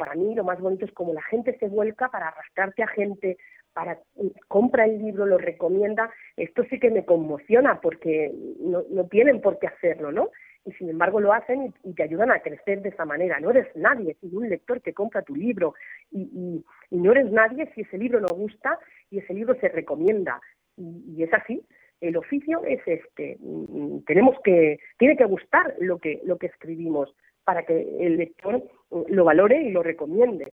para mí lo más bonito es como la gente se vuelca para arrastrarte a gente, para compra el libro, lo recomienda. Esto sí que me conmociona porque no tienen por qué hacerlo, ¿no? Y sin embargo lo hacen y te ayudan a crecer de esa manera. No eres nadie sin un lector que compra tu libro y no eres nadie si ese libro no gusta y ese libro se recomienda. Y es así. El oficio es este. Tiene que gustar lo que escribimos para que el lector lo valore y lo recomiende.